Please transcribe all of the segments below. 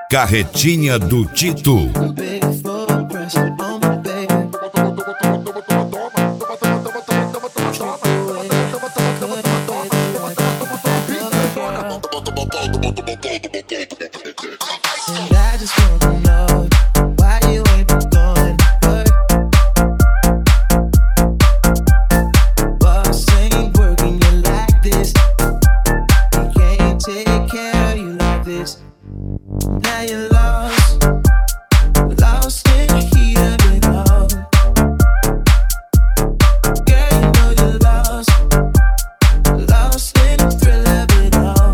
Carretinha do Tito. Now you're lost in the heat of it all. Girl, you know you're lost in the thrill of it all.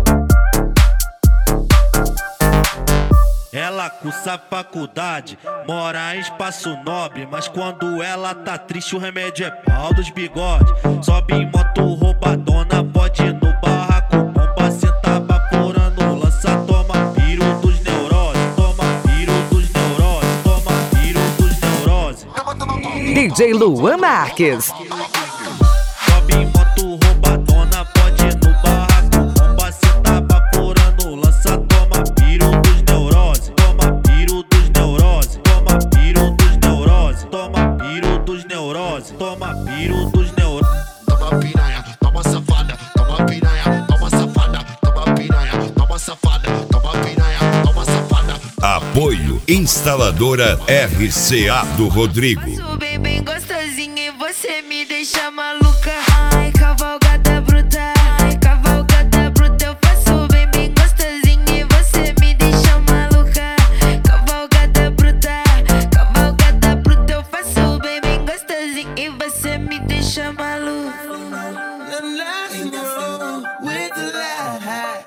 Ela cursa faculdade, mora em Espaço Nobre, mas quando ela tá triste o remédio é pau dos bigode. Sobe em moto roubadona, pode ir no barraco, bomba, senta vaporando, lança, toma piro dos neuroses, toma piro dos neuroses, toma piro dos neuroses. DJ Luan Marques. Sobe em moto roubadona, pode ir no barraco, bomba, senta vaporando, lança, toma piro dos neuroses, toma piro dos neuroses, toma piro dos neuroses, toma piro dos neuroses, toma piro dos neuroses. Toma piranha, toma safada, toma piranha, toma safada, toma piranha, toma safada, toma piranha, toma safada. Apoio Instaladora RCA do Rodrigo. Faço bem gostosinho e você me deixa maluca. Ai, cavalgada bruta, ai, cavalgada bruta. Eu faço bem gostosinho e você me deixa maluca. Cavalgada bruta, eu faço bem gostosinho e você me deixa maluca. Nothing wrong with the lie.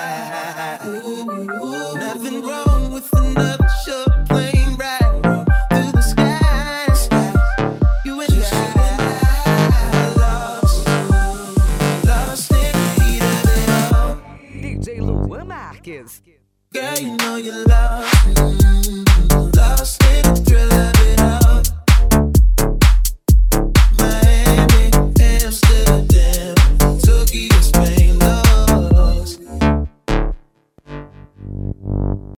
Nothing wrong with another short plane ride through the skies. You and I lost in the heat of it all. DJ Luan Marques. Girl, you know you're lost in the thrill of it all.